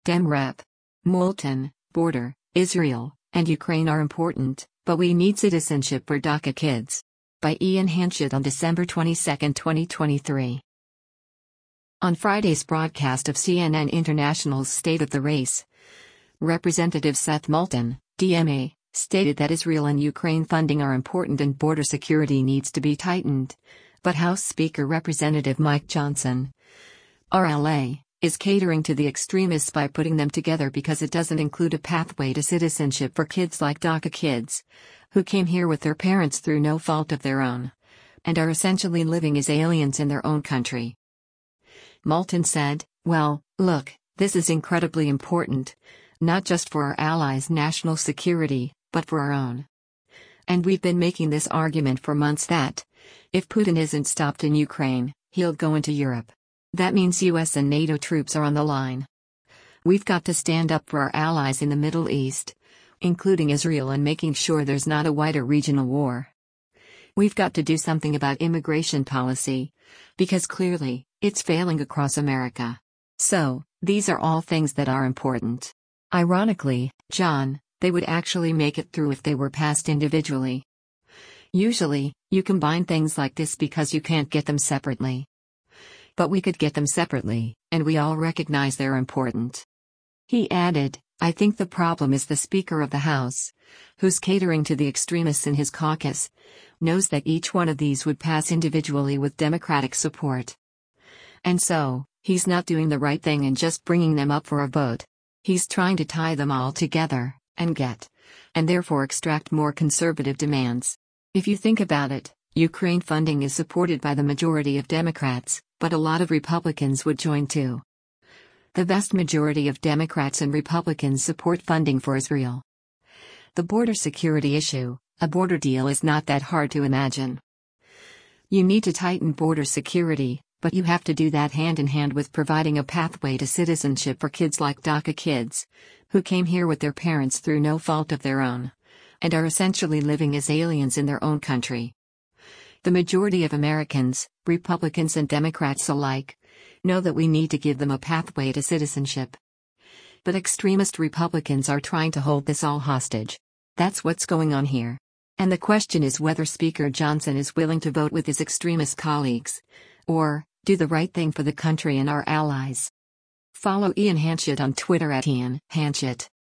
Dem Rep. Moulton, border, Israel, and Ukraine are important, but we need citizenship for DACA kids. By Ian Hanchett on December 22, 2023. On Friday's broadcast of CNN International's State of the Race, Representative Seth Moulton, DMA, stated that Israel and Ukraine funding are important and border security needs to be tightened, but House Speaker Representative Mike Johnson, RLA, is catering to the extremists by putting them together because it doesn't include a pathway to citizenship for kids like DACA kids, who came here with their parents through no fault of their own, and are essentially living as aliens in their own country. Moulton said, "Well, look, this is incredibly important, not just for our allies' national security, but for our own. And we've been making this argument for months that, if Putin isn't stopped in Ukraine, he'll go into Europe. That means US and NATO troops are on the line. We've got to stand up for our allies in the Middle East, including Israel, and making sure there's not a wider regional war. We've got to do something about immigration policy, because clearly, it's failing across America. So, these are all things that are important. Ironically, John, they would actually make it through if they were passed individually. Usually, you combine things like this because you can't get them separately. But we could get them separately, and we all recognize they're important." He added, "I think the problem is the Speaker of the House, who's catering to the extremists in his caucus, knows that each one of these would pass individually with Democratic support. And so, he's not doing the right thing and just bringing them up for a vote. He's trying to tie them all together, and therefore extract more conservative demands. If you think about it, Ukraine funding is supported by the majority of Democrats, but a lot of Republicans would join too. The vast majority of Democrats and Republicans support funding for Israel. The border security issue, a border deal, is not that hard to imagine. You need to tighten border security, but you have to do that hand in hand with providing a pathway to citizenship for kids like DACA kids, who came here with their parents through no fault of their own, and are essentially living as aliens in their own country. The majority of Americans, Republicans and Democrats alike, know that we need to give them a pathway to citizenship. But extremist Republicans are trying to hold this all hostage. That's what's going on here. And the question is whether Speaker Johnson is willing to vote with his extremist colleagues, or do the right thing for the country and our allies." Follow Ian Hanchett on Twitter @IanHanchett.